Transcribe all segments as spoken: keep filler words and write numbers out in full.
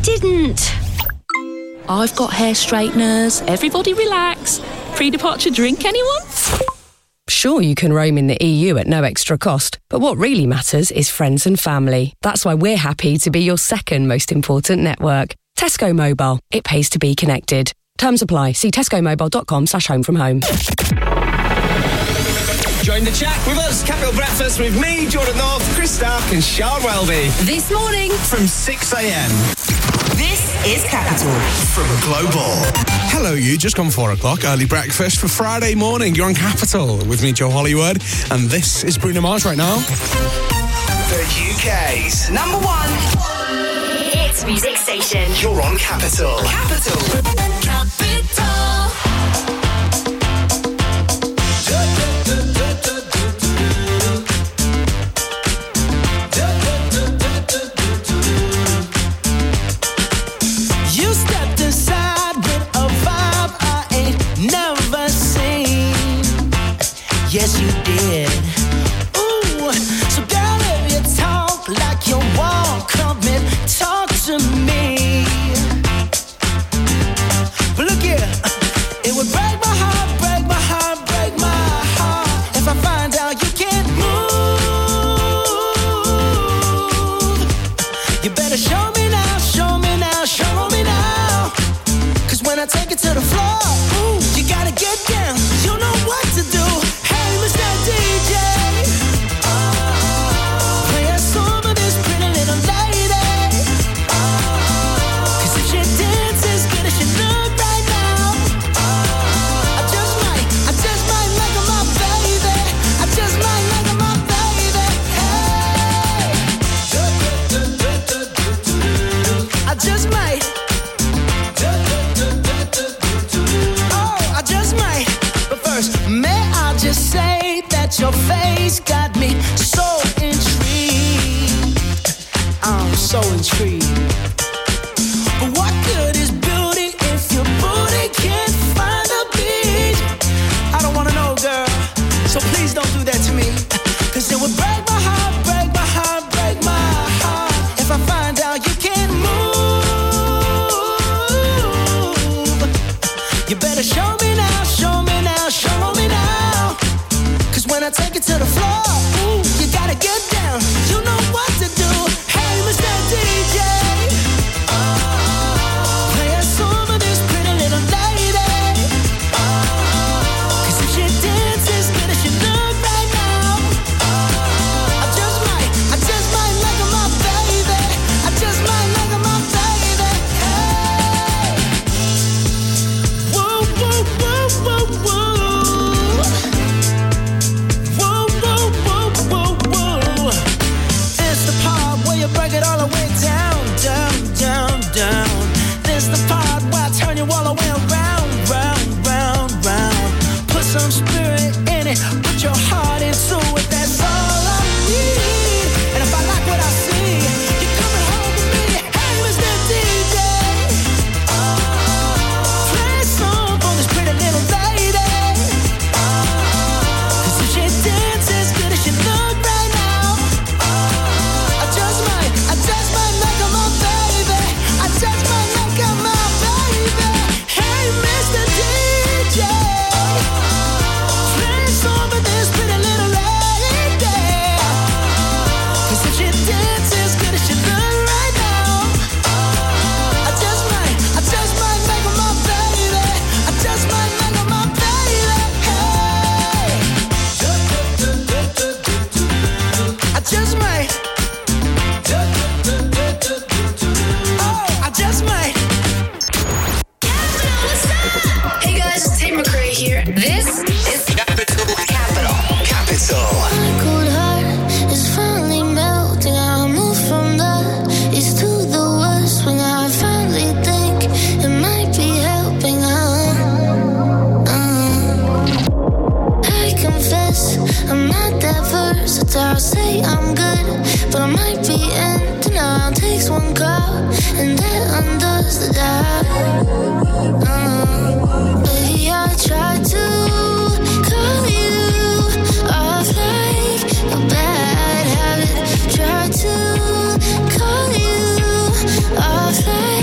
didn't. I've got hair straighteners. Everybody relax. Pre-departure drink, anyone? Sure, you can roam in the E U at no extra cost, but what really matters is friends and family. That's why we're happy to be your second most important network. Tesco Mobile. It pays to be connected. Terms apply. See tescomobile.com slash home from home. Join the chat with us. Capital Breakfast with me, Jordan North, Chris Stark and Sean Welby. This morning from six a.m. This is Capital from Global. Hello, you. Just gone four o'clock. Early breakfast for Friday morning. You're on Capital with me, Joe Hollywood. And this is Bruno Mars right now. The U K's number one hits music station. You're on Capital. Capital. Capital. Yes, you did. Ooh, so girl, if you talk like you walk, come and talk to me. But look here, it would break my heart, break my heart, break my heart if I find out you can't move. You better show me now, show me now, show me now. Cause when I take it to the floor, ooh, you gotta get down. You know what to do. D J, oh, play a song of this pretty little lady. Oh, cause if she dances good as she look right now, oh, I just might, I just might like her my baby. I just might like her my baby. Hey, I just might. Oh, I just might. But first, may I just say that your face got me so intrigued. I'm so intrigued. But what good is beauty if your booty can't find a beat? I don't wanna know, girl, so please don't do that to me. Cause it would break my heart, break my heart, break my heart if I find out you can't move. You better show me now, show me now, show me now. Cause when I take it to the floor, ooh, you gotta get down. You know what to do. Hey, Mister D J, oh, play a song for this pretty little lady. Oh, cause if she dances good as she look right now, oh, I just might, I just might like her my baby. I just might like her my baby. Hey, whoa, whoa, whoa, whoa, whoa. Break it all the way down, down, down, down. This the part where I turn you all the way around, round, round, round. Put some spirit in it, put your heart into it. That's all I need. And if I like what I see, you're coming home with me. Hey, Mister D J, oh, play a song for this pretty little lady. Oh, cause if she dances good as she look right now, I just might, I just might make her my baby. I just might make her my baby. Hey, Mister D J, play a song for this pretty little lady. Cause if she dances good as she look right now, I just might, I just might make her my baby. I just might make her my baby. Hey, I just might. I just might. Hey guys, it's Tate McRae here. This is Capital. Capital. My cold heart is finally melting. I move from the east to the west when I finally think it might be helping. Uh, uh. I confess I'm not that versatile. Say I'm good, but I might be in denial. Takes one call and that undoes the doubt. Uh, baby, I tried to call you off like a bad habit. Tried to call you off like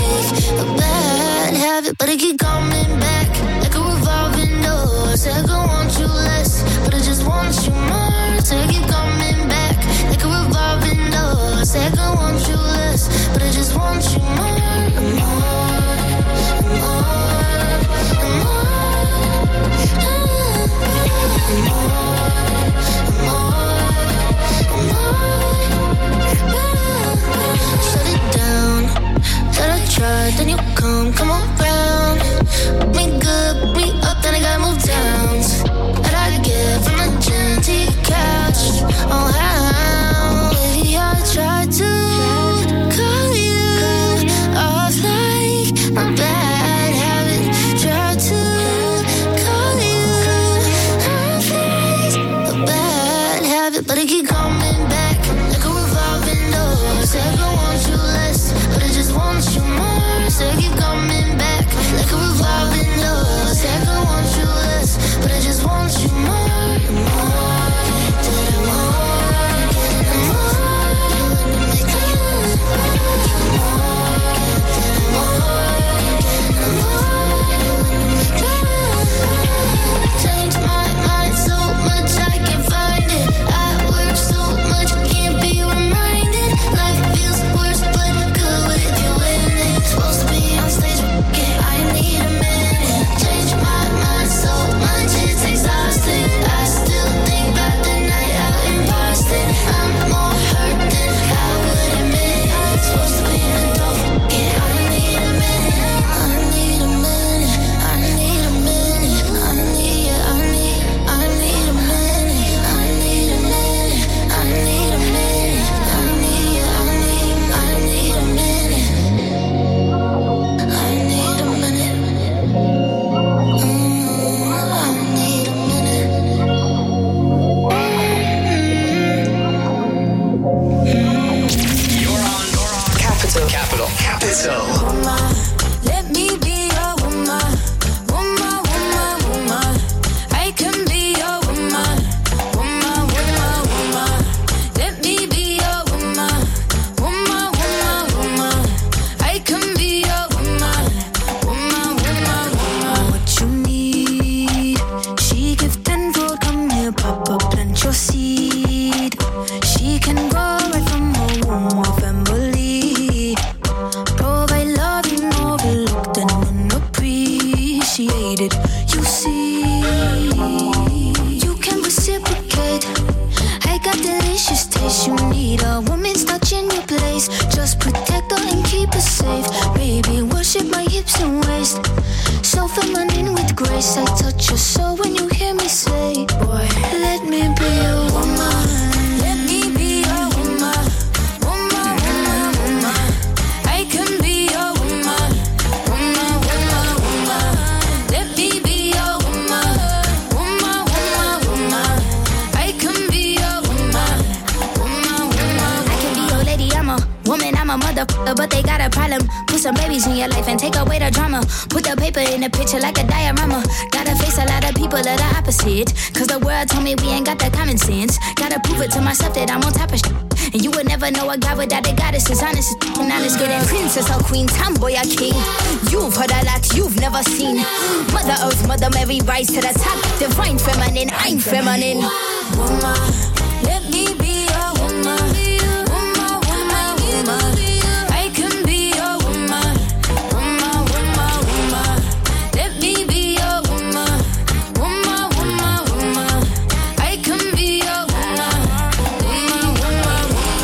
Capital. Capital. Capital. Woman, let me be your woman. Woman, woman, woman. I can be your woman. Woman, woman, woman. Let me be your woman. Woman, woman, woman. I can be your woman. Woman, woman, woman. What you need, she give tenfold. Come here, Papa, plant your seed. She can grow right from her womb of family. Provide love you overlooked and unappreciated. You see, you can reciprocate. I got delicious taste. You need a woman's touch in your place. Just protect her and keep her safe. Baby, worship my hips and waist. So feminine with grace. I touch your soul when you hear me say, boy, let me be your woman. Let me be your woman. Woman, woman, woman. I can be your woman. Woman, woman, woman. Let me be your woman. Woman, woman, woman. I can be your woman. Woman, woman. I can be your lady. I'm a woman. I'm a motherfucker, but they got a problem. Put some babies in your life and take away the drama. Put the paper in the picture like a diorama. Gotta face a lot of people that are opposite. Cause the world told me we ain't got that common sense. Gotta prove it to myself that I'm on top of shit. And you would never know a guy without a goddess is honest as and honest. Getting princess or queen, tomboy or king. You've heard a lot you've never seen. Mother Earth, Mother Mary, rise to the top. Divine feminine, I'm feminine. Woman, let me be your woman. Woman, woman, woman. I can be your woman. Woman, woman, woman. Let me be your woman. Woman, woman, woman. I can be your woman. Woman, woman,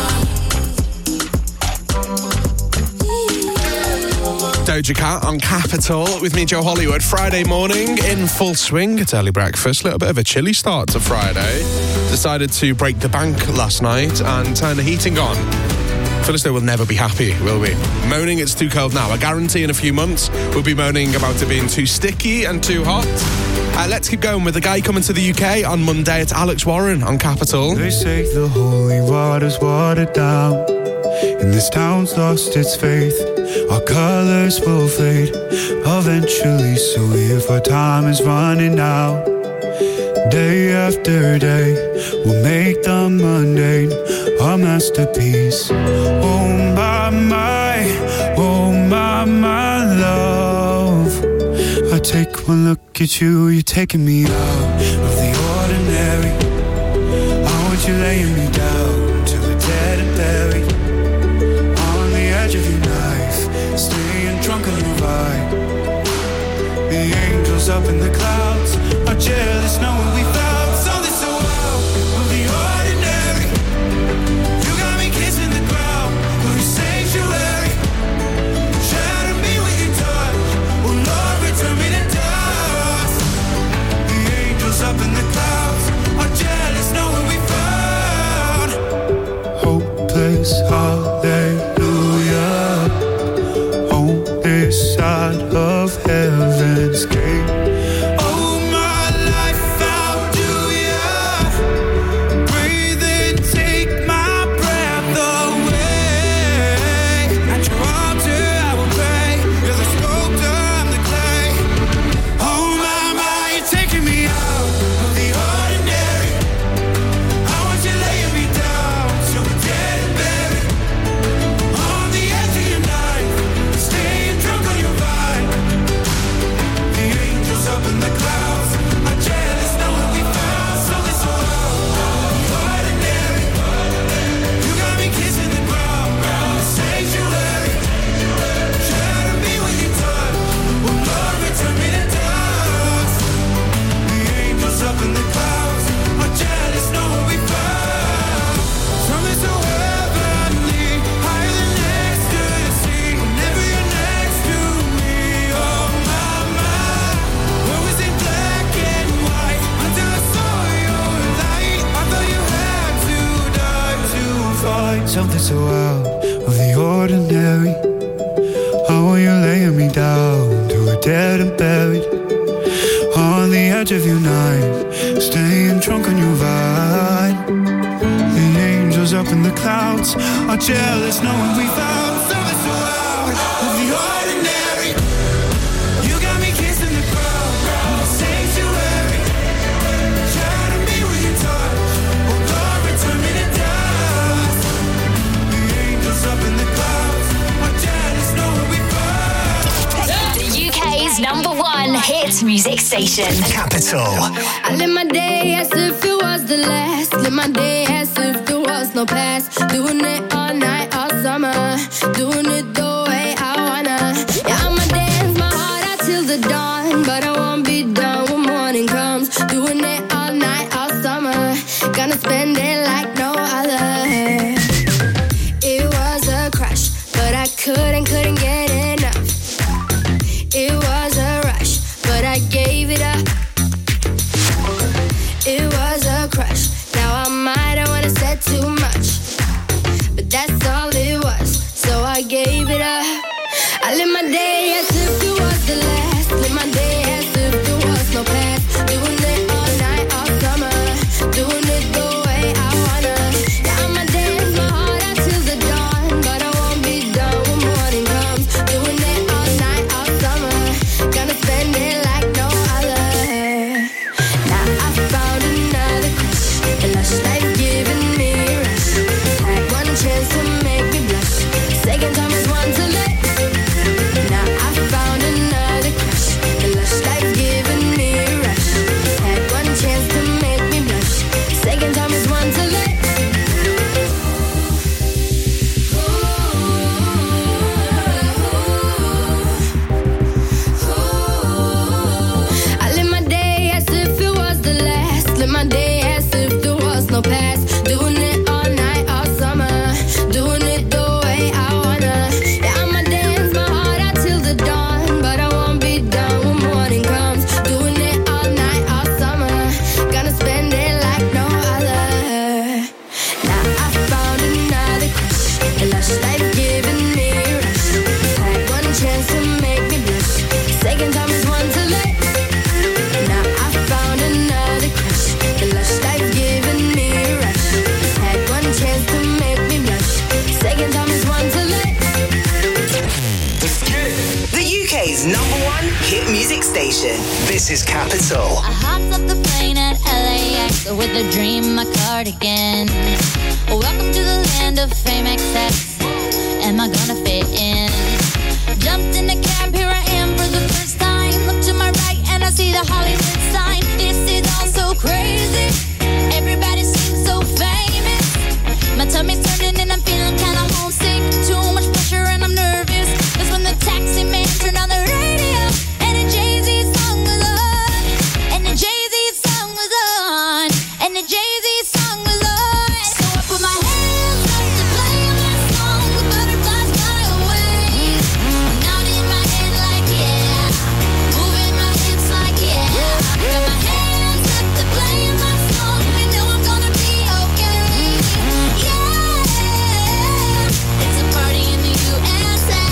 woman. Doja Cat on Capital with me, Joe Hollywood. Friday morning in full swing. It's early breakfast. A little bit of a chilly start to Friday. Decided to break the bank last night and turn the heating on. Phyllis will never be happy, will we? Moaning it's too cold now. I guarantee in a few months we'll be moaning about it being too sticky and too hot. Uh, let's keep going with the guy coming to the U K on Monday. It's Alex Warren on Capital. They say the holy water's watered down, and this town's lost its faith. Our colours will fade eventually, so if our time is running out, day after day, we'll make the mundane our masterpiece. Oh my, my, oh my, my love. I take one look at you, you're taking me out of the ordinary. I want you laying me down till we're dead and buried. On the edge of your knife, staying drunk on your vibe. The angels up in the clouds are jealous knowing we found something so wild of the ordinary. You got me kissing the ground of your sanctuary. Shatter me with your touch, oh Lord, return me to dust. The angels up in the clouds are jealous knowing we found hopeless hallelujah on this side of heaven's gate. Something so out of the ordinary. How are you laying me down to a dead and buried? On the edge of your night, staying drunk on your vine. The angels up in the clouds are jealous knowing we found something K's number one hit music station. Capital. I live my day as if it was the last. Live my day as if there was no past. Doing it all night, all summer. Doing it the way I wanna. Yeah, I'ma dance my heart out till the dawn. But I won't be done when morning comes. Doing it all night, all summer. Gonna spend it like no other. It was a crush, but I couldn't, couldn't get enough. It was a rush, but I gave it up. It was a crush. Now I might have wanna said too much, but that's all it was. So I gave it up. I live my day as if it was the last. Live my day as if there was no past. Doing it all night, all summer. Doing it the way I wanna. Yeah, I'ma dance my heart out till the dawn, but I won't be done when morning comes. Doing it all night, all summer. Gonna spend it like no other. Now I found another crush. A lush life giving me a rush. Had one chance to make me blush. Second time is one to let. Now I found another crush. A lush life giving me a rush. Had one chance to make me blush. Second time is one to let. I live my day as if it was the last. Live my day as if there was no past. Doing it all night, all summer. Doing it the way I wanna. Yeah, I'ma dance my heart out till the dawn, but I won't be done when morning comes. Doing it all night, all summer. Gonna spend it like no other. Now I found another crush. A lush life giving me a rush. Had one chance to make me blush. Second time is one to let. Now I found another crush. The lush life giving me a rush. Had one chance to make me blush. Second time is one to let. The U K's number one hit music station. This is Capital. I hopped off the plane at L A X with a dream, my cardigan. Welcome to the land of fame excess. Am I gonna fit in? Jumped in the cab, here I am for the first time. Look to my right and I see the Hollywood sign. This is all so crazy. Everybody seems so famous. My tummy's turning and I'm feeling kinda homesick. Too much pressure and I'm nervous. That's when the taxi man turned on the radio and a Jay-Z song was on. And the Jay-Z song was on. And the Jay-Z song was on. So I put my hands up to play my song. The butterflies fly away. Nodding in my head like yeah. Moving my hips like yeah. I put my hands up to play my song. I know I'm gonna be okay. Yeah. It's a party in the U S A.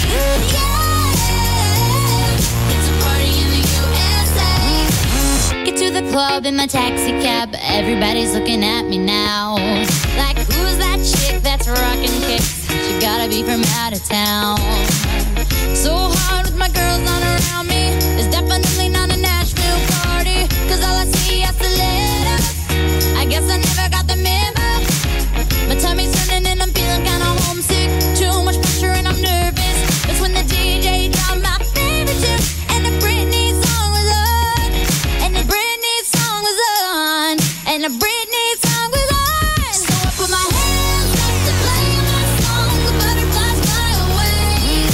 Yeah. It's a party in the U S A. Get to the club in my taxi cab. Everybody's looking at me now. Like, who's that chick that's rocking kicks? She gotta be from out of town. So hard with my girls not around me. It's definitely not a Nashville party. Cause all I see is the letters. I guess I never got the memo. My tummy's turning and I'm feeling kinda homesick. Too much pressure and I'm nervous. That's when the D J dropped my favorite tune. And the Britney song was on. And the Britney song was on. And the Britney song was on. So I put my hands up to play my song. The butterflies fly away.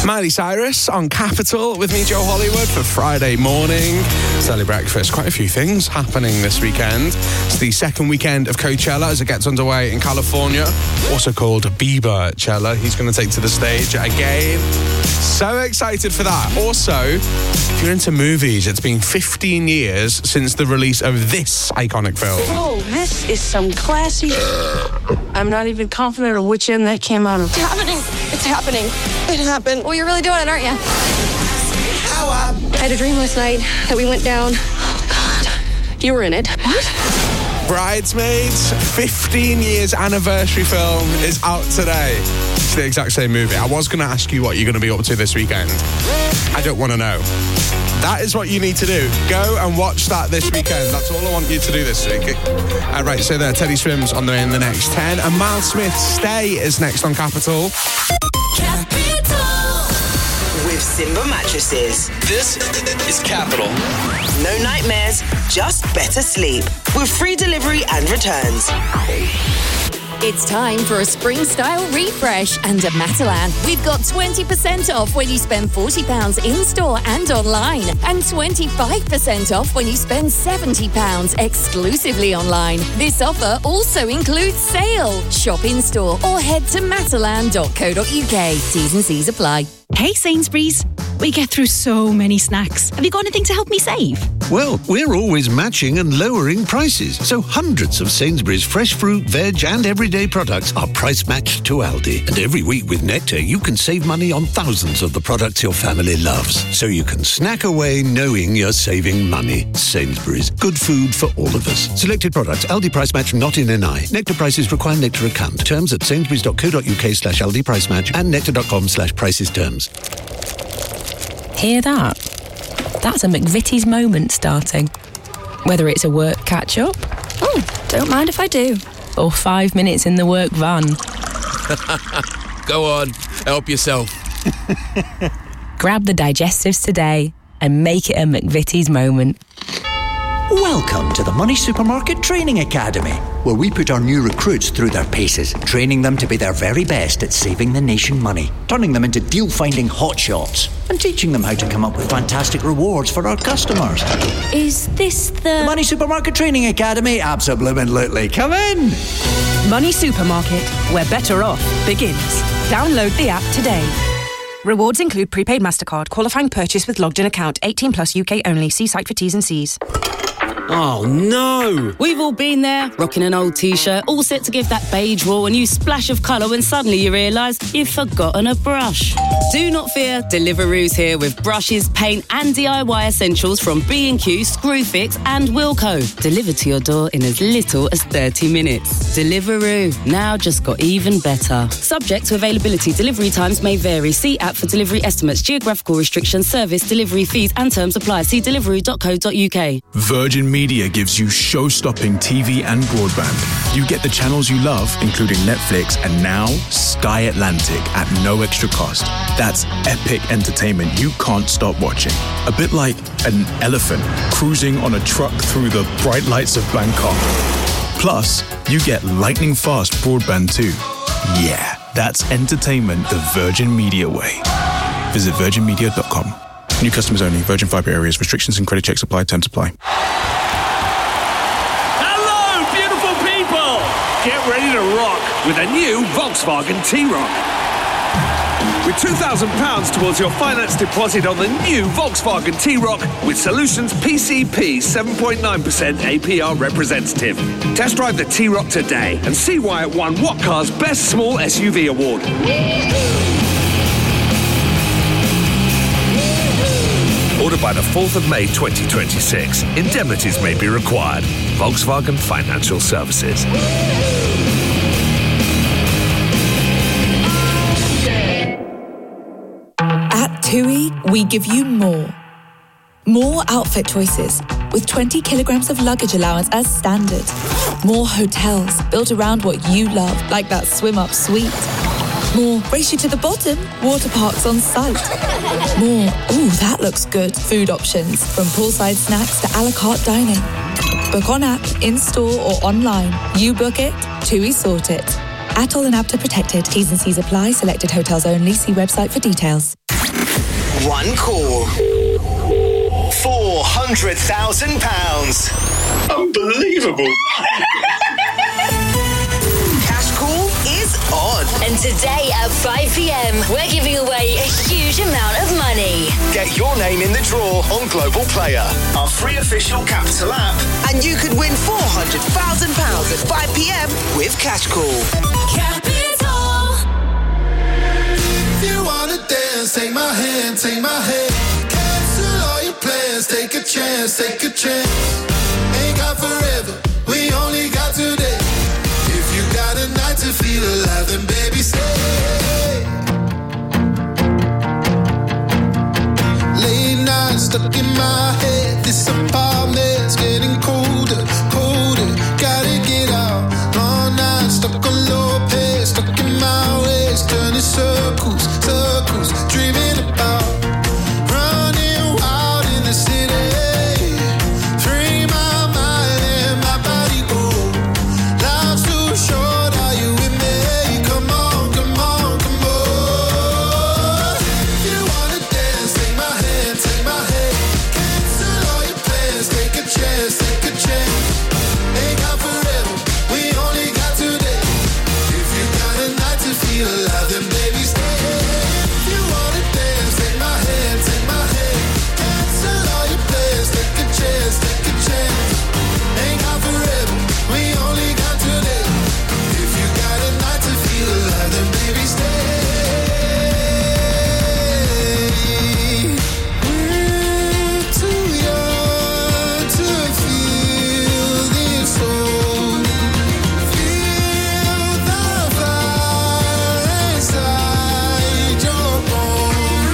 Miley Cyrus on Capital with me, Joe Hollywood, for Friday morning. It's early breakfast. Quite a few things happening this weekend. It's the second weekend of Coachella as it gets underway in California, also called Bieberchella. He's going to take to the stage again. So excited for that. Also, if you're into movies, it's been fifteen years since the release of this iconic film. Oh, this is some classy... I'm not even confident of which end that came out of. It's happening. It's happening. It happened. Well, you're really doing it, aren't you? I had a dream last night that we went down. Oh, God. You were in it. What? Bridesmaids, fifteen years anniversary film is out today. It's the exact same movie. I was going to ask you what you're going to be up to this weekend. I don't want to know. That is what you need to do. Go and watch that this weekend. That's all I want you to do this week. All right, so there, Teddy Swims on the in the next ten. And Miles Smith's Stay is next on Capital. Capital. With Simba Mattresses. This is Capital. No nightmares, just better sleep. With free delivery and returns. It's time for a spring-style refresh, and at Matalan, we've got twenty percent off when you spend forty pounds in-store and online, and twenty-five percent off when you spend seventy pounds exclusively online. This offer also includes sale. Shop in-store or head to matalan dot co dot uk. T's and C's apply. Hey Sainsbury's, we get through so many snacks. Have you got anything to help me save? Well, we're always matching and lowering prices, so hundreds of Sainsbury's fresh fruit, veg and everyday products are price matched to Aldi. And every week with Nectar, you can save money on thousands of the products your family loves. So you can snack away knowing you're saving money. Sainsbury's, good food for all of us. Selected products, Aldi price match not in N I. Nectar prices require Nectar account. Terms at sainsbury's dot co dot uk slash Aldi price match and nectar dot com slash prices terms. Hear that? That's a McVitie's moment starting. Whether it's a work catch-up... Oh, don't mind if I do. Or five minutes in the work van. Go on, help yourself. Grab the digestives today and make it a McVitie's moment. Welcome to the Money Supermarket Training Academy, where we put our new recruits through their paces, training them to be their very best at saving the nation money, turning them into deal-finding hotshots, and teaching them how to come up with fantastic rewards for our customers. Is this the... The Money Supermarket Training Academy? Absolutely. Come in! Money Supermarket, where better off begins. Download the app today. Rewards include prepaid MasterCard, qualifying purchase with logged-in account, eighteen plus U K only. See site for T's and C's. Oh no! We've all been there, rocking an old t-shirt, all set to give that beige wall a new splash of colour when suddenly you realise you've forgotten a brush. Do not fear, Deliveroo's here with brushes, paint and D I Y essentials from B and Q, Screwfix and Wilko. Delivered to your door in as little as thirty minutes. Deliveroo, now just got even better. Subject to availability, delivery times may vary. See app for delivery estimates, geographical restrictions, service, delivery fees and terms apply. See deliveroo dot co dot uk. Virgin Media gives you show-stopping T V and broadband. You get the channels you love, including Netflix and now Sky Atlantic at no extra cost. That's epic entertainment you can't stop watching. A bit like an elephant cruising on a truck through the bright lights of Bangkok. Plus, you get lightning fast broadband too. Yeah, that's entertainment the Virgin Media way. Visit virgin media dot com. New customers only. Virgin Fibre areas. Restrictions and credit checks apply. Terms apply. Hello, beautiful people! Get ready to rock with a new Volkswagen T-Roc. With two thousand pounds towards your finance deposit on the new Volkswagen T-Roc with Solutions P C P seven point nine percent A P R representative. Test drive the T-Roc today and see why it won What Car's Best Small S U V Award. Ordered by the fourth of May twenty twenty-six. Indemnities may be required. Volkswagen Financial Services. At TUI, we give you more. More outfit choices, with twenty kilograms of luggage allowance as standard. More hotels built around what you love, like that swim-up suite. More race you to the bottom, water parks on site. More, ooh, that looks good, food options, from poolside snacks to a la carte dining. Book on app, in-store or online. You book it, TUI sort it. Atoll and APTA protected. T's and C's apply. Selected hotels only. See website for details. one call. four hundred thousand pounds. Unbelievable. Cash call is on. And today at five p.m, we're giving away a huge amount of money. Get your name in the draw on Global Player, our free official Capital app, and you could win four hundred thousand pounds at five p.m. with Cash Call. Capital. If you wanna dance, take my hand, take my hand. Cancel all your plans, take a chance, take a chance. Ain't got forever, we only got today. If you got a night to feel alive, then baby stay. Late nights stuck in my head. This apartment's getting colder, colder. Gotta get out. All night stuck on low pace, stuck in my ways, turning circles, circles, dreaming about running wild in the city. Free my mind and my body go. Life's too short, are you with me? Come on, come on, come on. If you wanna dance, take my hand, take my hand. Cancel all your plans, take a chance, take a chance. Ain't got forever, we only got today. If you got a night to feel alive, then baby stay. If you wanna dance, take my hand, take my hand. Cancel all your plans, take a chance, take a chance. Ain't got forever, we only got today. If you got a night to feel alive, then baby stay. We're too young to feel this old. Feel the fire inside your bones.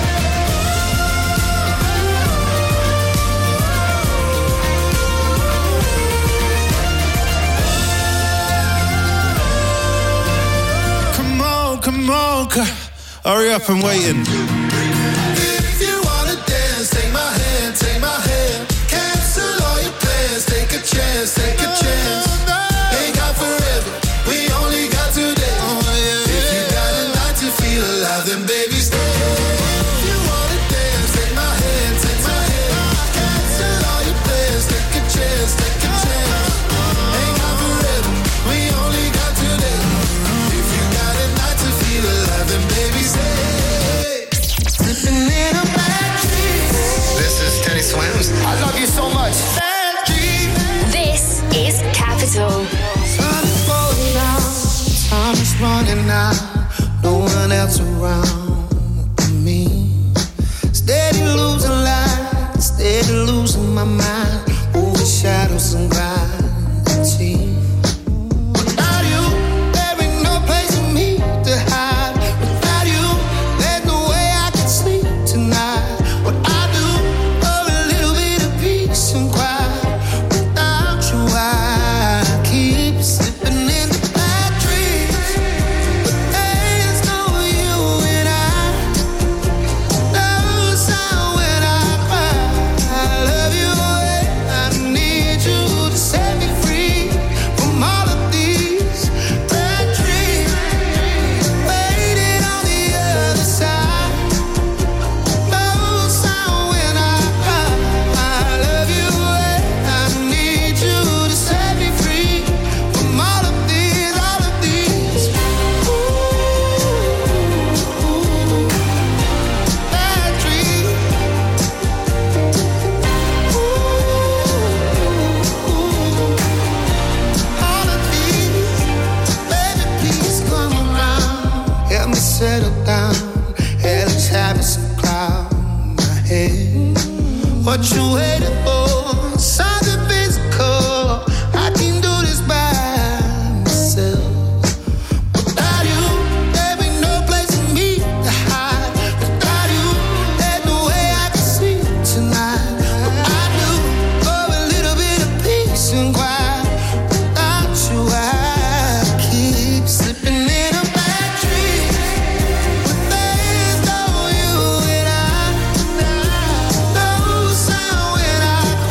Come on, come on, c- hurry up, I'm waiting. If you wanna dance, take my hand, take my hand. Cancel all your plans, take a chance, take a chance. Ain't got forever, we only got today. If you got a night to feel alive, then baby stay. If you wanna dance, take my hand, take my hand. Cancel all your plans, take a chance, take a chance. Ain't got forever, we only got today. If you got a night to feel alive, then baby stay. Slipping in a bad dream. This is Teddy Swims. I love you so much. Bad dream. This is Capital. Time is falling out, time is running out. No one else around but me. Steady losing light, steady losing my mind. Over shadows and gravity. Without you, there ain't no place for me to hide. Without you, there's no way I can sleep tonight. What I do for a little bit of peace and quiet. Without you, I keep slipping into bad dreams. But there's no you and I. No sound when I cry. I love you and I need you to set me free from all of these bad dreams. Waiting on the other side. No sound when I cry. I love you and I need you to set me free from all of these, all of these. Ooh, bad dreams. All of these, baby, please come around. Help me settle down. Hell is having some cloud in my head. What you waiting for? Something physical. I can do this by myself. Without you, there ain't no place for me to hide. Without you, there's no way I can sleep tonight. What I do for a little bit of peace and quiet. Without you, I keep slipping in a bad dream. But there's no you and I. No sound when I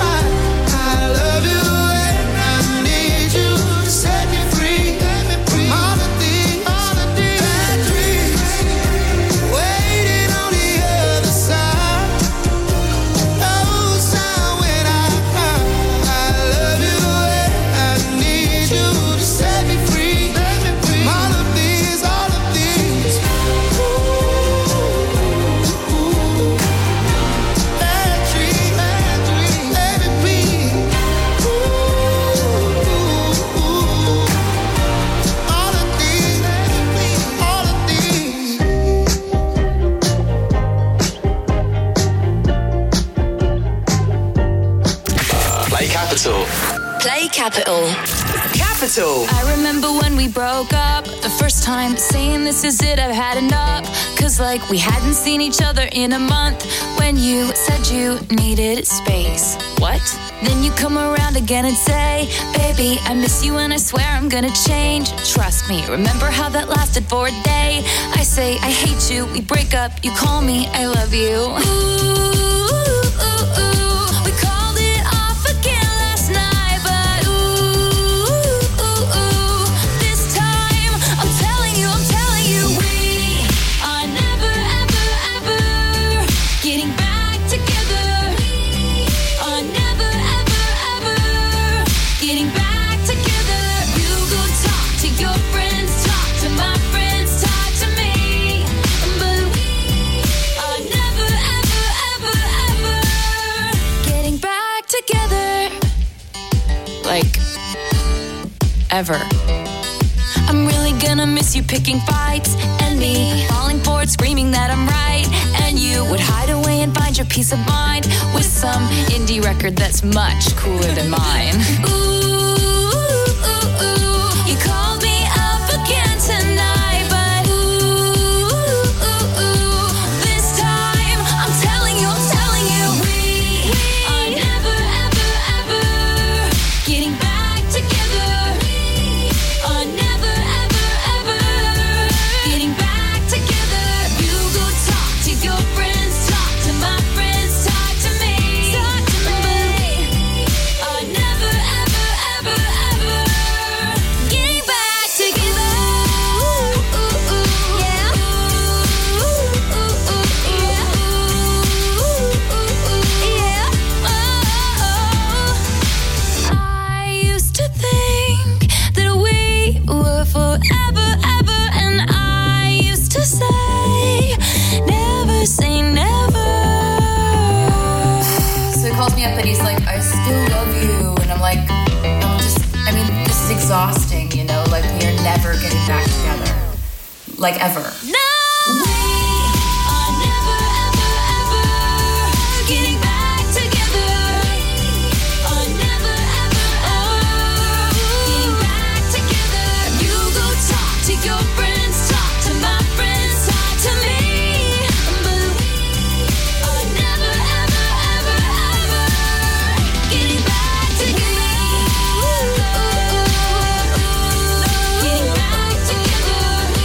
Capital. Capital. I remember when we broke up, the first time saying this is it, I've had enough. Cause like we hadn't seen each other in a month. When you said you needed space. What? Then you come around again and say, baby, I miss you and I swear I'm gonna change. Trust me, remember how that lasted for a day? I say I hate you, we break up, you call me, I love you. Ooh. Like, ever. I'm really gonna miss you picking fights and me falling for it, screaming that I'm right. And you would hide away and find your peace of mind with some indie record that's much cooler than mine. Ooh, ooh, ooh. You called me up again tonight, but ooh, ooh, ooh. This time I'm telling you, I'm telling you, we are never, ever, ever getting back together. Are never, ever, ever getting back together. You go talk to your friends, talk to my friends, talk to me, talk to me. Are never, ever, ever, ever getting back together. Ooh, ooh, ooh, yeah. Ooh, ooh, ooh, yeah. Ooh, ooh, ooh, yeah. Oh, I used to think that we were forever, ever, and I used to say, never say never. So he calls me up and he's like, I still love you, and I'm like, I'm just, I mean, this is exhausting, you know, like we are never getting back together, like ever. No! We are never, ever, ever getting back together. Are never, ever, ever getting back together. You go talk to your friends, talk to my friends, talk to me. But we are never, ever, ever, ever getting back together. Getting back together.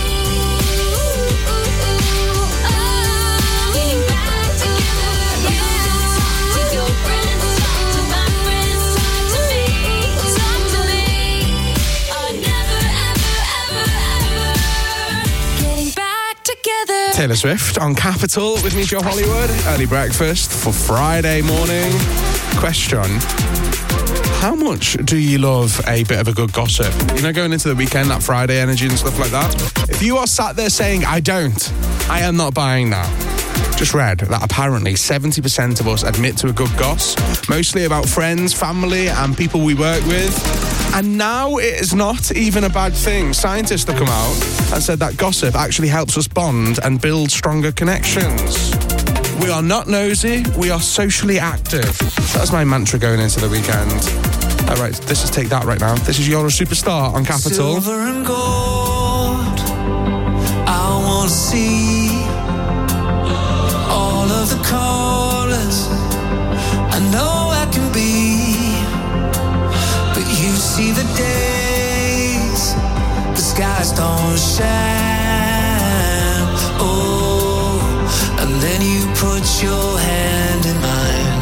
Getting back together. You go talk to your friends, talk to my friends, talk to me, talk to me. Are never, ever, ever, ever getting back together. Taylor Swift on Capital with me, Joe Hollywood. Early breakfast for Friday morning. Question: how much do you love a bit of a good gossip? You know, going into the weekend, that Friday energy and stuff like that. If you are sat there saying, I don't, I am not buying that. Just read that apparently seventy percent of us admit to a good goss, mostly about friends, family, and people we work with. And now it is not even a bad thing. Scientists have come out and said that gossip actually helps us bond and build stronger connections. We are not nosy, we are socially active. So that's my mantra going into the weekend. All right, this is Take That right now. This is You're a Superstar on Capital. Silver and gold, I want to see all of the colors I know I can be. But you see the days the skies don't shine. Oh, and then you put your hand in mine,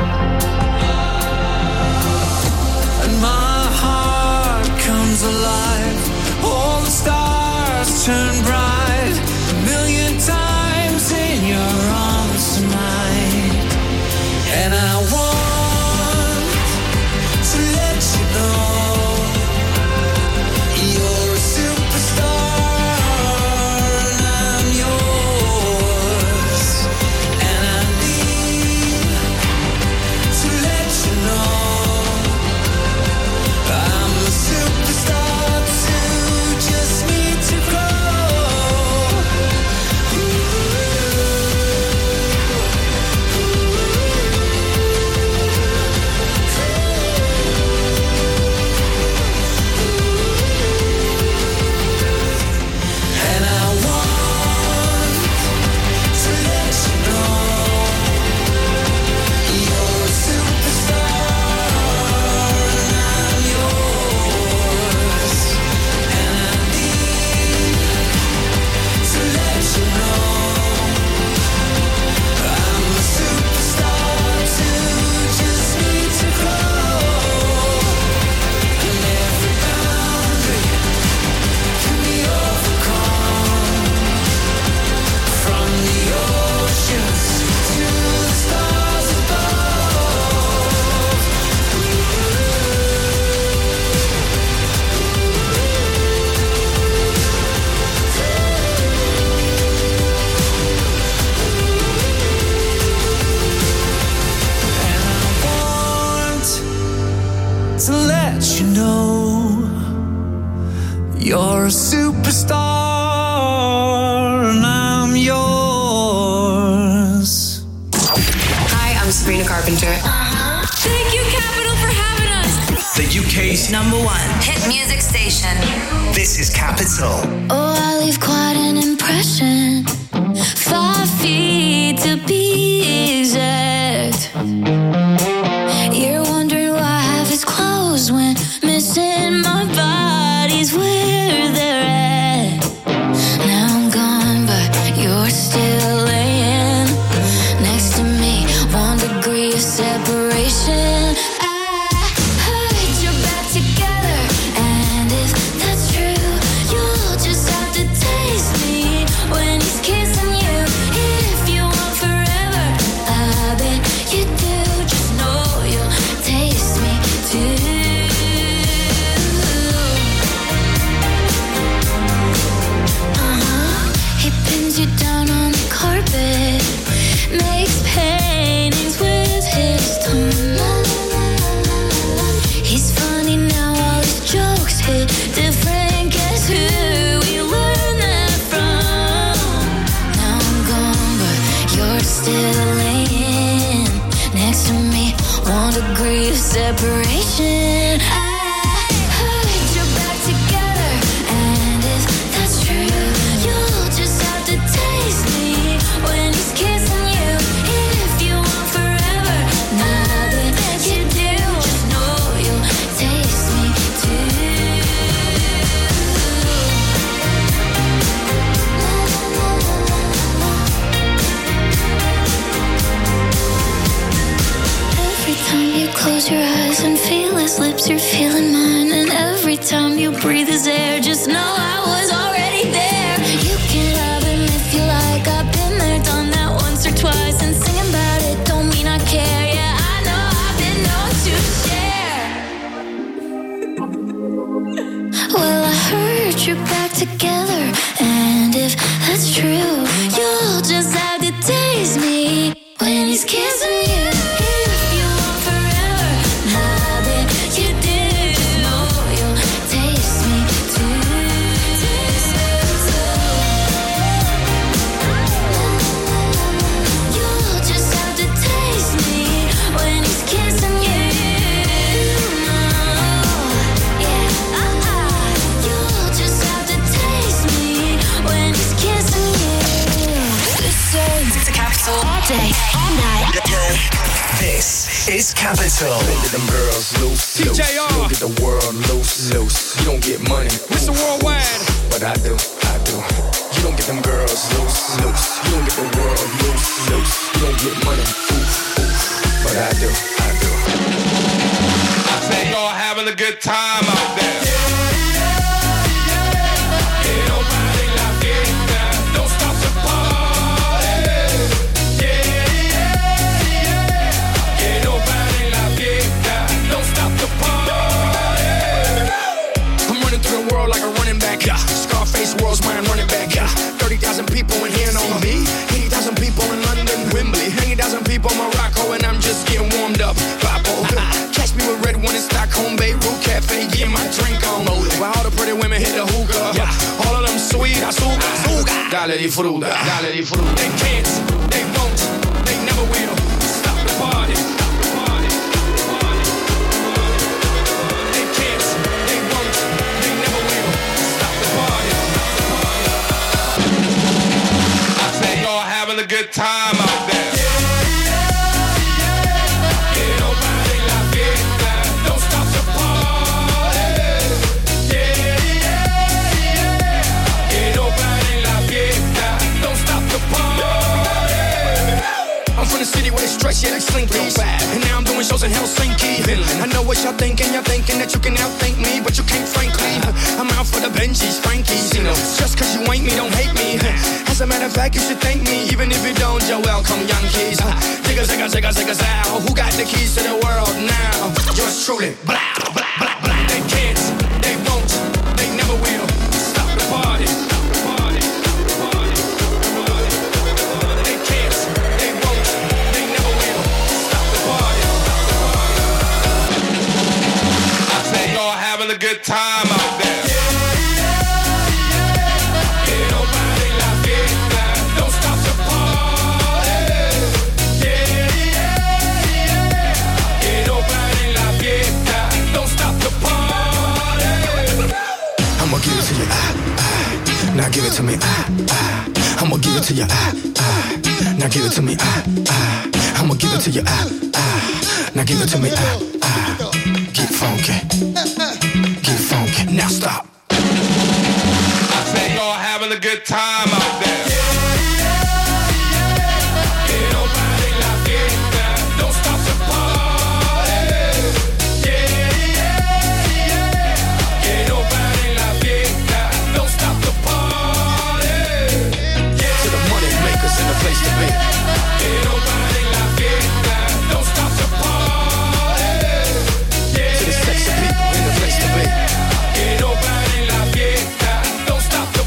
and my heart comes alive. All the stars turn bright a million times in your arms tonight. And I want to let you know you're a superstar and I'm yours. And I need to let you know I'm a superstar too, just need to grow. You're a superstar and I'm yours. Hi, I'm Sabrina Carpenter. Uh-huh. Thank you, Capital, for having us. The U K's number one hit music station. This is Capital. Oh, I leave quite an impression. Five feet to be exact. You're wondering why I have his clothes when missing my body's where they're at. Now I'm gone, but you're still laying next to me. One degree of separation. I heard you're back together, and if that's true, you'll just have to taste me when he's kissing you. If you want forever, I bet you do. Just know you'll taste me too. He pins you down on the carpet, makes paintings with his tongue. He's funny now, all his jokes hit different. Guess who we learned that from? Now I'm gone, but you're still laying next to me. One degree of separation. I heard you're back together, and if that's true, you'll just have to taste me when he's kissing you. If you want forever, now that you do, just know you'll taste me too. Every time you close your eyes and feel his lips, you're feeling mine. And every time you breathe his air, just know I was already there. You can have him if you like. I've been there, done that once or twice. And singing about it don't mean I care. Yeah, I know I've been known to share. Well, I heard you're back together, and if that's true, you'll just have to taste me when he's kissing you. If you want forever, now that you do, know you'll taste me too. You'll just have to taste me when he's kissing you. Yeah, uh-uh. You'll just have to taste me when he's kissing you. Listen to Capital all day, all night. This is Capital. Get them girls loose, T J R. loose. You don't get the world loose, loose. You don't get money, Mister Worldwide. but I do, I do. You don't get them girls loose, loose. You don't get the world loose, loose. You don't get money, oof, oof. But I do, I do. I say y'all having a good time out there. Que no pare la fiesta, don't stop the party. Yeah, yeah, yeah. Que no pare la fiesta, don't stop the party. I'm running through the world like a running back. Yeah. Scarface, world's mine, running back. Yeah. thirty thousand people in here, know me. eighty thousand people in London, Wembley. ninety thousand people in Morocco, and I'm just getting warmed up. Papo. Catch me with red one in Stockholm, Beirut Cafe, getting my drink on. While all the pretty women hit the hookah. Yeah. All of them sweet, azúcar, azúcar. Dale di fruta, dale di fruta. They can't, they won't, they never will. Stop the party. Stop the party. They can't, they won't, they never will. Stop the party. I say y'all having a good time out there. Que no pare la fiesta, don't stop the party. Yeah, yeah, yeah. Que no pare la fiesta, don't stop the party. I'm from the city where they stretch, yeah, they slinky. And now I'm doing shows in Helsinki. I know what y'all thinking, y'all thinking that you can outthink me, but you can't, frankly. I'm out for the Benjis, Frankies. Just cause you ain't me, don't hate me. As a matter of fact, you should thank me, even if you don't, you're welcome, Yankees. Zigga, zigga, zigga, zigga, zow. Who got the keys to the world now? Yours truly. Blah, blah, blah, blah. They can't, they won't, they never will. Stop the party. Stop the party. Stop the party. They can't, they won't, they never will. Stop the party. Stop the party. I say y'all having a good time out there. Yeah, yeah, it to you, ah, ah. Now give it to me, ah, ah. I'ma give it to you, ah, ah. Now give it to me, ah, ah. Get funky, get funky. Now stop. I say y'all having a good time out there. Place to be. Don't stop the party. Yeah. To the sexy people in the place to be. Don't stop the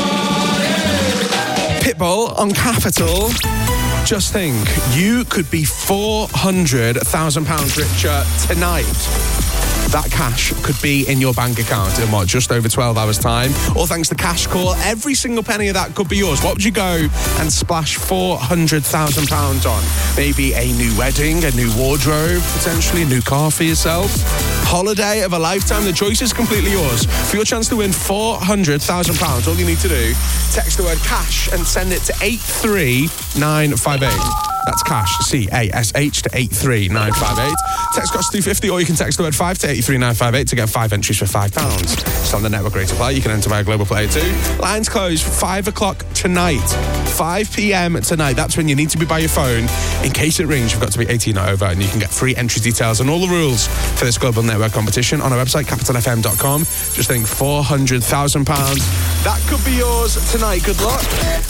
party. Pitbull on Capital. Just think, you could be four hundred thousand pounds richer tonight. That cash could be in your bank account in what, just over twelve hours time? Or thanks to Cash Call, every single penny of that could be yours. What would you go and splash four hundred thousand pounds on? Maybe a new wedding, a new wardrobe, potentially a new car for yourself. Holiday of a lifetime, the choice is completely yours. For your chance to win four hundred thousand pounds, all you need to do, text the word cash and send it to eight three nine five eight. That's cash, C A S H, to eight three nine five eight. Text costs two fifty, or you can text the word five to eight three nine five eight to get five entries for five pounds. It's on the Network Rate to Play. You can enter via Global Player two. Lines close for five o'clock tonight. five p.m. tonight. That's when you need to be by your phone. In case it rings, you've got to be eighteen or over, and you can get free entry details and all the rules for this Global Network competition on our website, capital f m dot com. Just think, four hundred thousand pounds. That could be yours tonight. Good luck.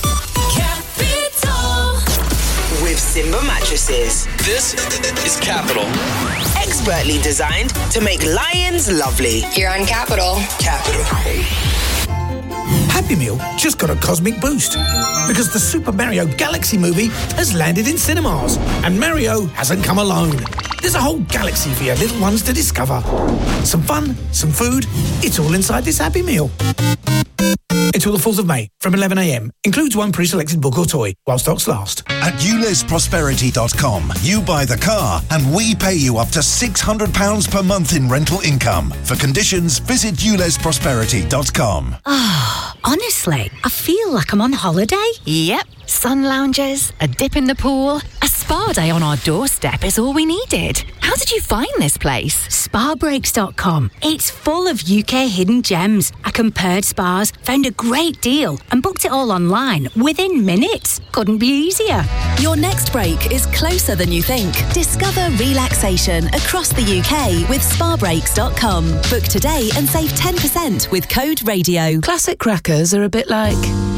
With Simba mattresses. This is Capital. Expertly designed to make lions lovely. Here on Capital. Capital. Happy Meal just got a cosmic boost because the Super Mario Galaxy movie has landed in cinemas, and Mario hasn't come alone. There's a whole galaxy for your little ones to discover. Some fun, some food, it's all inside this Happy Meal. Until the fourth of May, from eleven a.m. Includes one pre-selected book or toy, while stocks last. At ules prosperity dot com, you buy the car and we pay you up to six hundred pounds per month in rental income. For conditions, visit ules prosperity dot com. Ah, oh, honestly, I feel like I'm on holiday. Yep, sun lounges, a dip in the pool, a spa day on our doorstep is all we needed. How did you find this place? spa breaks dot com. It's full of U K hidden gems. I compared spas, found a great deal, and booked it all online within minutes. Couldn't be easier. Your next break is closer than you think. Discover relaxation across the U K with spa breaks dot com. Book today and save ten percent with code radio. Classic crackers are a bit like...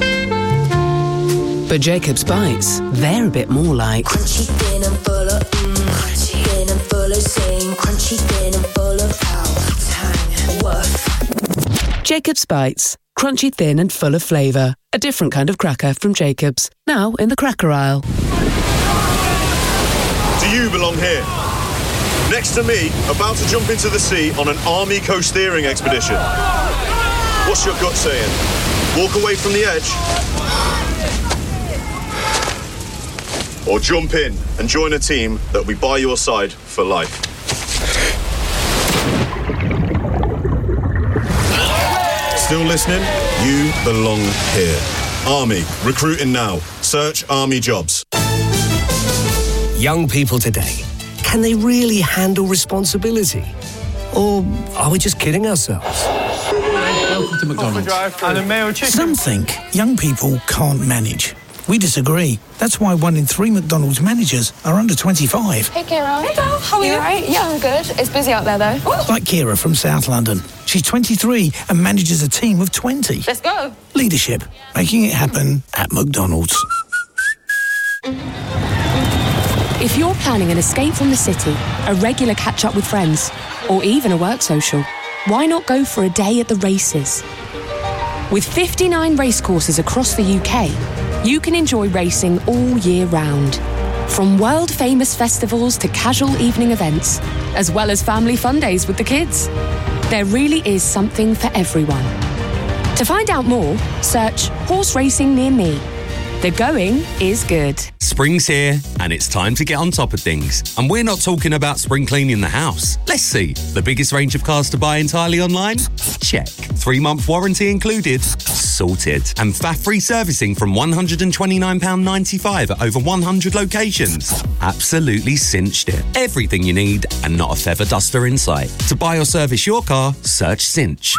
But Jacob's Bites, they're a bit more like... Crunchy, thin and full of mmm. Crunchy, thin and full of zing. Crunchy, thin and full of power, tang, woof. Jacob's Bites. Crunchy, thin and full of flavour. A different kind of cracker from Jacob's. Now in the cracker aisle. Do you belong here? Next to me, about to jump into the sea on an army coast-steering expedition. What's your gut saying? Walk away from the edge? Or jump in and join a team that will be by your side for life? Still listening? You belong here. Army, recruiting now. Search Army jobs. Young people today, can they really handle responsibility? Or are we just kidding ourselves? Welcome to McDonald's. And a mayo chicken. Some think young people can't manage. We disagree. That's why one in three McDonald's managers are under twenty-five. Hey, Kira. Hey, Belle. How are you? You all right? Yeah, I'm good. It's busy out there, though. Ooh. Like Kira from South London. She's twenty-three and manages a team of twenty. Let's go. Leadership. Making it happen at McDonald's. If you're planning an escape from the city, a regular catch-up with friends, or even a work social, why not go for a day at the races? With fifty-nine racecourses across the U K, you can enjoy racing all year round. From world-famous festivals to casual evening events, as well as family fun days with the kids. There really is something for everyone. To find out more, search Horse Racing Near Me. The going is good. Spring's here, and it's time to get on top of things. And we're not talking about spring cleaning the house. Let's see. The biggest range of cars to buy entirely online? Check. Three-month warranty included? Sorted. And F A F-free servicing from one hundred twenty-nine pounds ninety-five at over one hundred locations? Absolutely cinched it. Everything you need and not a feather duster in sight. To buy or service your car, search Cinch.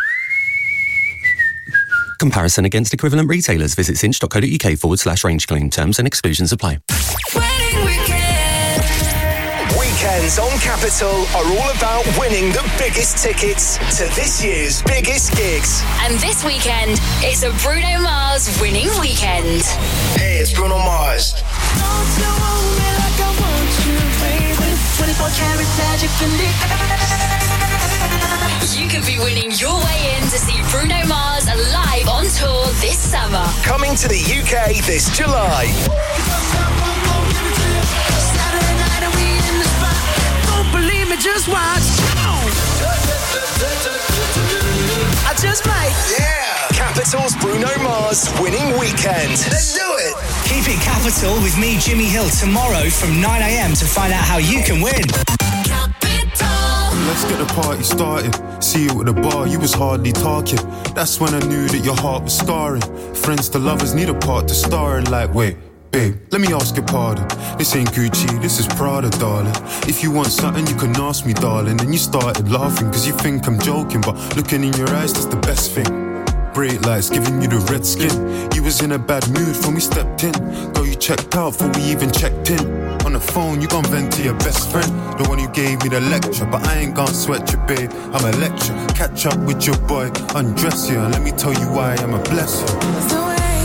Comparison against equivalent retailers. Visit cinch.co.uk forward slash range claim. Terms and exclusions apply. Weekends on Capital are all about winning the biggest tickets to this year's biggest gigs. And this weekend, it's a Bruno Mars winning weekend. Hey, it's Bruno Mars. Don't you want me like I want you, baby? twenty-four karat magic in the You could be winning your way in to see Bruno Mars live on tour this summer. Coming to the U K this July. Saturday night and we in the spot. Don't believe me, just watch. I just might. Yeah. Capital's Bruno Mars winning weekend. Let's do it. Keep it Capital with me, Jimmy Hill, tomorrow from nine a.m. to find out how you can win. Let's get the party started. See you at the bar, you was hardly talking. That's when I knew that your heart was scarring. Friends to lovers need a part to star in. Like, wait, babe, let me ask your pardon. This ain't Gucci, this is Prada, darling. If you want something, you can ask me, darling. And you started laughing, cause you think I'm joking. But looking in your eyes, that's the best thing. Bright lights giving you the red skin. You was in a bad mood when we stepped in. Girl, you checked out before we even checked in. On the phone, you gon' vent to your best friend, the one who gave me the lecture. But I ain't gon' sweat you, babe, I'm a lecture. Catch up with your boy, undress you, and let me tell you why I'm a blessing.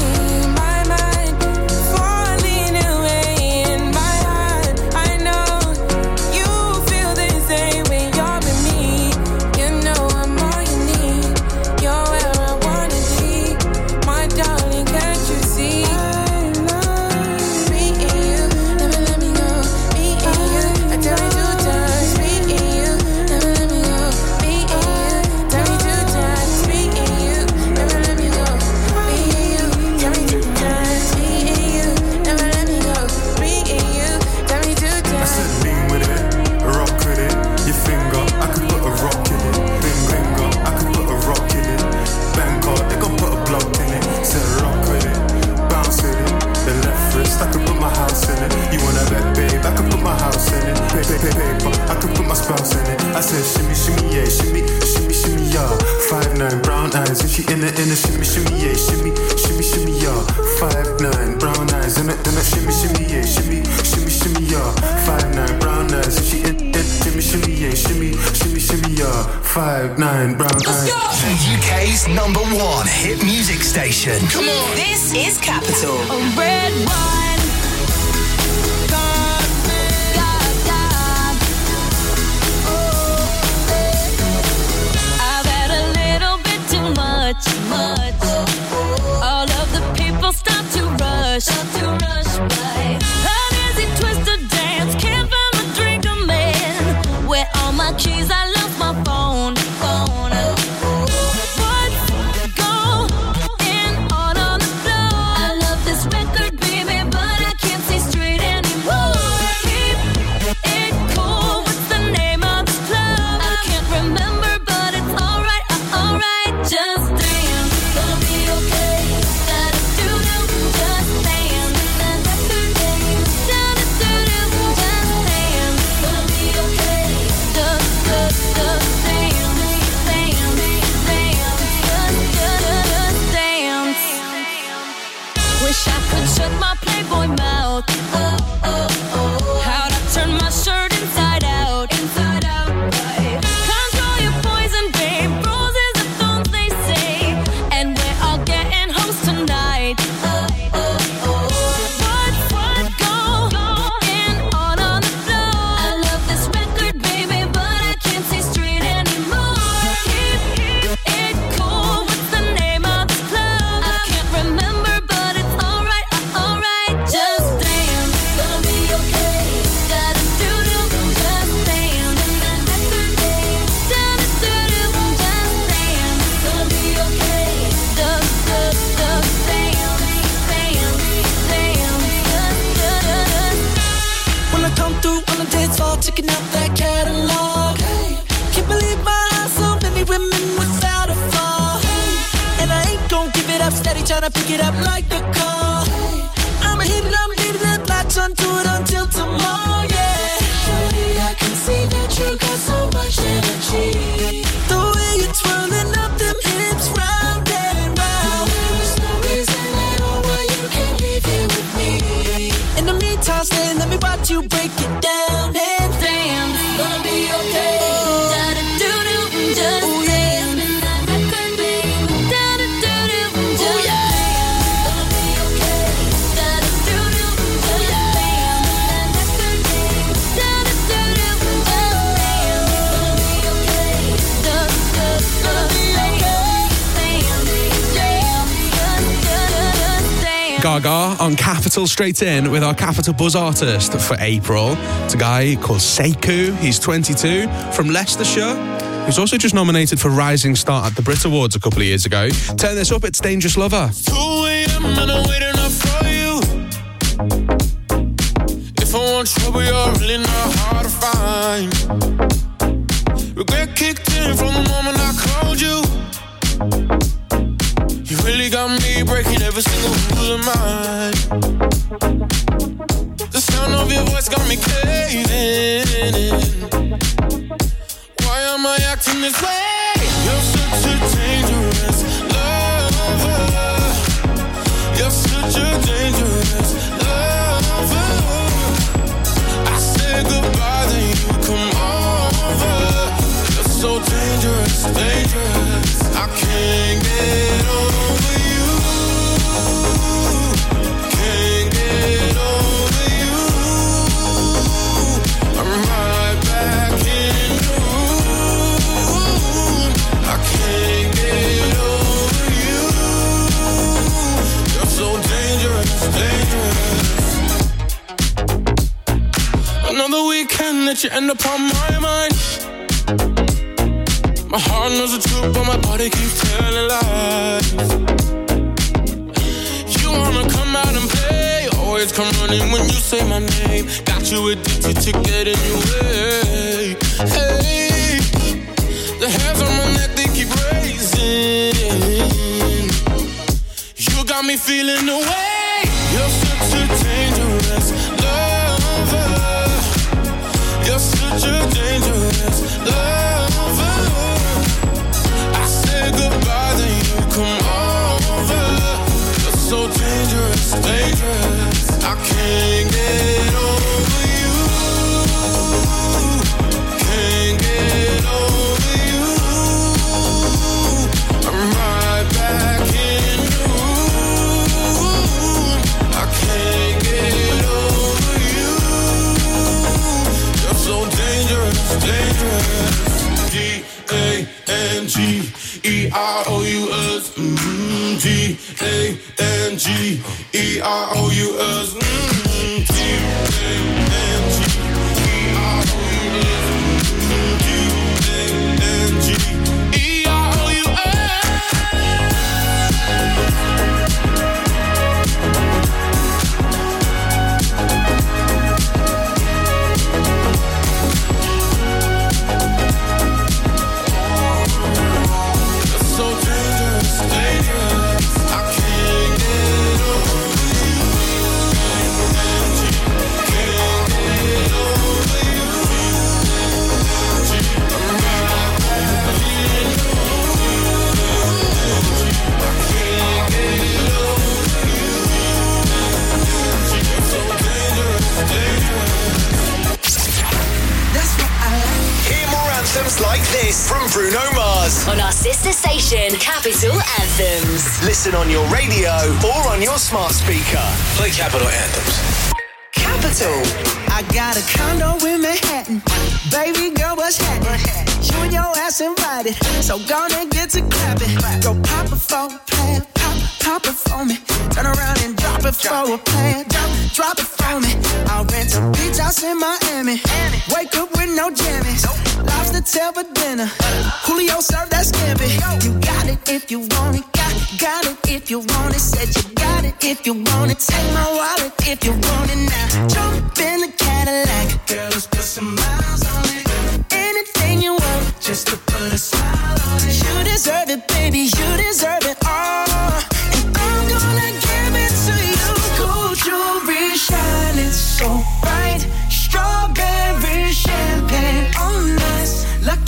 I said shimmy, shimmy, yeah, shimmy, shimmy, shimmy, yeah. Five nine brown eyes, and she in it, in it, shimmy, shimmy, yeah, shimmy, shimmy, shimmy, yeah. Five nine brown eyes, in it, in it, shimmy, shimmy, yeah, shimmy, shimmy, shimmy, yeah. Five nine brown eyes, and she in it, shimmy, shimmy, yeah, shimmy, shimmy, shimmy, yeah. Five nine brown eyes. The U K's number one hit music station. Come on, this is Capital. A red wine. Much. All of the people start to rush, start to rush by. An easy twisted dance, can't find a drink I'm in. Where all my keys, I lost my phone. phone. What's going on on the floor? I love this record, baby, but checking out that catalog. Hey, can't believe my eyes, so many women without a flaw. Hey, and I ain't gon' give it up, steady tryna pick it up like a call. Hey, I'ma hit it, I'ma hit it, latch onto it until tomorrow, yeah. Shorty, I can see that you got so much energy. The way you're twirling up them hips round and round. There's no reason at all why you can't be here with me. In the meantime, stay, let me watch you break it down. And damn, it's gonna be okay. Da-da-doo-doo, just ooh, yeah. Gaga on Capital straight in with our Capital Buzz artist for April. It's a guy called Sekou. He's twenty-two from Leicestershire. He was also just nominated for Rising Star at the Brit Awards a couple of years ago. Turn this up, it's Dangerous Lover. two a.m. and I'm waiting up for you. If I want trouble, you're really not hard to find. Regret kicked in from the moment I called you. You really got me breaking every single rule of mine. The sound of your voice got me caving in. Why am I acting this way? You're such a dangerous lover. You're such a dangerous lover. I say goodbye, then you come over. You're so dangerous, dangerous. I can't get over you. Can't get over you. I'm right back in the room. I can't get over you. You're so dangerous, dangerous. Another weekend that you end up on my mind. My heart knows the truth, but my body keeps telling lies. You wanna come out and play, always come running when you say my name. Got you addicted to getting your way. Hey, the hairs on my neck, they keep raising. You got me feeling the way. You're such a dangerous lover. You're such a dangerous lover. Goodbye, then you come over. You're so dangerous, dangerous. I can't get over you. Can't get over you. I'm right back in the room. I can't get over you. You're so dangerous, dangerous. D A N G E R O U S, mm-hmm. G A N G E R O U S, mm-hmm. G A N G E R O U S, mm-hmm. G A N G E R O U S. Like this from Bruno Mars on our sister station Capital Anthems. Listen on your radio or on your smart speaker. Play Capital Anthems. Capital. I got a condo in Manhattan. Baby girl, what's happening? You and your ass invited, so gonna get to clapping. Go pop it for a plan, pop, pop it for me. Turn around and drop it for a plan, drop, drop it for me. I'll rent a beach house in Miami. Wake up with no jammies. Lobster tail for dinner. Julio served that scampi. You got it if you want it. Got, got it if you want it. Said you got it if you want it. Take my wallet if you want it now. Jump in the Cadillac. Girl, let's put some miles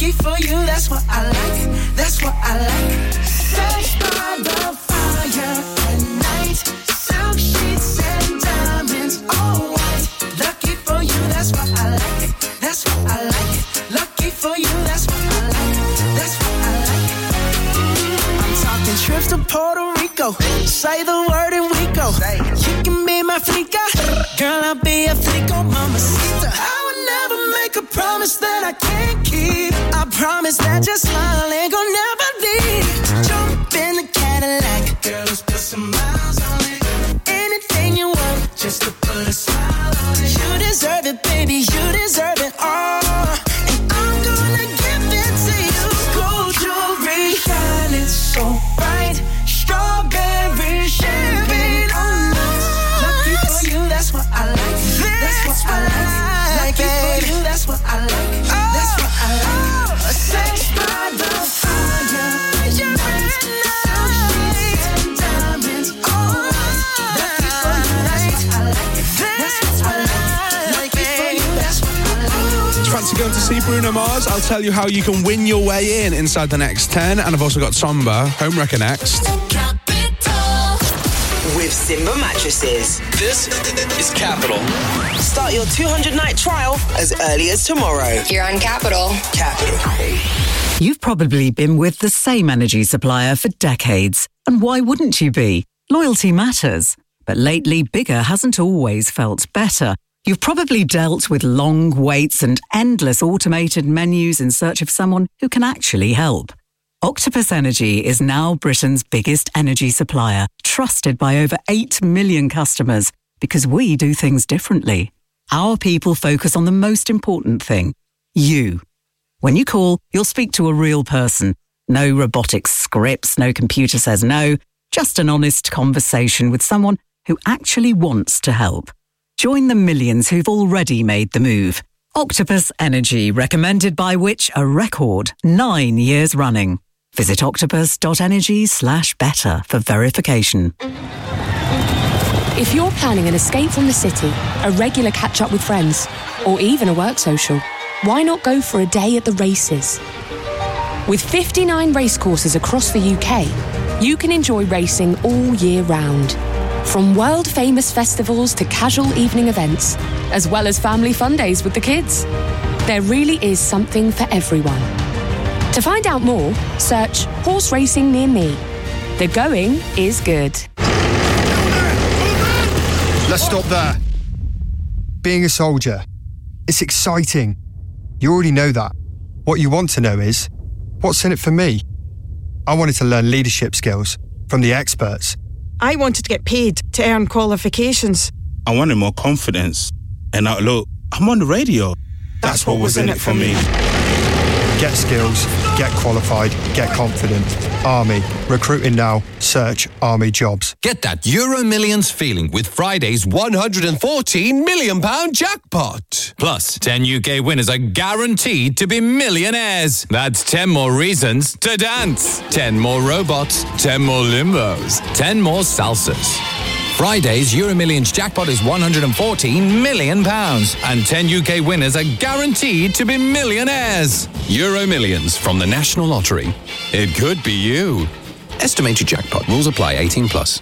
lucky for you, that's what I like, that's what I like. Sex by the fire at night, silk sheets and diamonds, all white. Lucky for you, that's what I like, that's what I like. Lucky for you, that's what I like, that's what I like. I'm talking trips to Puerto Rico, say the word and we go. You can be my flica, girl, I'll be a flico, mamacita. I would never make a promise that I can't keep. I promise that your smile ain't gonna never leave. Jump in the Cadillac, girl, let's put some miles on it. Anything you want, just to put a smile on it. You deserve it, baby, you deserve it all. And I'm gonna give it to you. Gold jewelry, shining so bright. Strawberry champagne on us. Lucky for you, that's what I like. That's what I like. Lucky for you, that's what I like. That's what I like. Sex by the fire. Diamonds on us. Lucky for you, that's what I like. That's what I like. Lucky for you, that's what I like. Do you fancy going to see Bruno Mars? I'll tell you how you can win your way in inside the next ten. And I've also got Somber, Homewrecker next. With Simba mattresses. This is Capital. Start your two hundred night trial as early as tomorrow. You're on Capital. Capital. You've probably been with the same energy supplier for decades. And why wouldn't you be? Loyalty matters. But lately, bigger hasn't always felt better. You've probably dealt with long waits and endless automated menus in search of someone who can actually help. Octopus Energy is now Britain's biggest energy supplier, trusted by over eight million customers, because we do things differently. Our people focus on the most important thing, you. When you call, you'll speak to a real person. No robotic scripts, no computer says no, just an honest conversation with someone who actually wants to help. Join the millions who've already made the move. Octopus Energy, recommended by which a record nine years running. Visit octopus.energy slash better for verification. If you're planning an escape from the city, a regular catch-up with friends, or even a work social, why not go for a day at the races? With fifty-nine racecourses across the U K, you can enjoy racing all year round. From world-famous festivals to casual evening events, as well as family fun days with the kids. There really is something for everyone. To find out more, search horse racing near me. The going is good. Let's stop there. Being a soldier, it's exciting. You already know that. What you want to know is, what's in it for me? I wanted to learn leadership skills from the experts. I wanted to get paid to earn qualifications. I wanted more confidence. And now, look, I'm on the radio. That's, That's what, what was in it for me. Get skills, get qualified, get confident. Army. Recruiting now. Search Army Jobs. Get that Euro Millions feeling with Friday's one hundred fourteen million pound jackpot. Plus, ten U K winners are guaranteed to be millionaires. That's ten more reasons to dance. ten more robots. ten more limbos. ten more salsas. Friday's Euro Millions jackpot is one hundred fourteen million pounds, and ten U K winners are guaranteed to be millionaires. Euro Millions from the National Lottery. It could be you. Estimated jackpot. Rules apply. eighteen plus.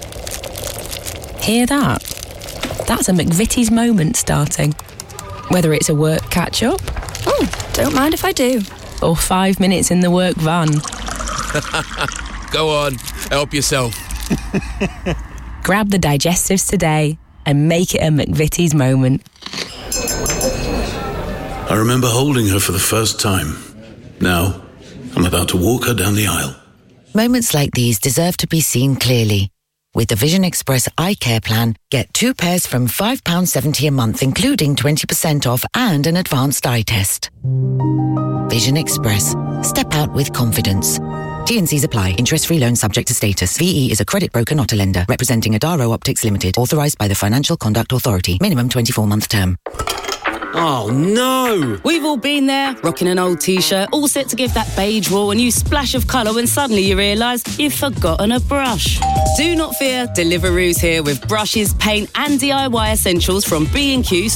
Hear that? That's a McVitie's moment starting. Whether it's a work catch-up, oh, don't mind if I do, or five minutes in the work van. Go on, help yourself. Grab the digestives today and make it a McVitie's moment. I remember holding her for the first time. Now, I'm about to walk her down the aisle. Moments like these deserve to be seen clearly. With the Vision Express Eye Care Plan, get two pairs from five pounds seventy a month, including twenty percent off and an advanced eye test. Vision Express. Step out with confidence. T and C's apply. Interest-free loan subject to status. V E is a credit broker, not a lender. Representing Adaro Optics Limited. Authorised by the Financial Conduct Authority. Minimum twenty-four month term. Oh no! We've all been there, rocking an old t-shirt, all set to give that beige wall a new splash of colour when suddenly you realise you've forgotten a brush. Do not fear, Deliveroo's here with brushes, paint and D I Y essentials from B and Q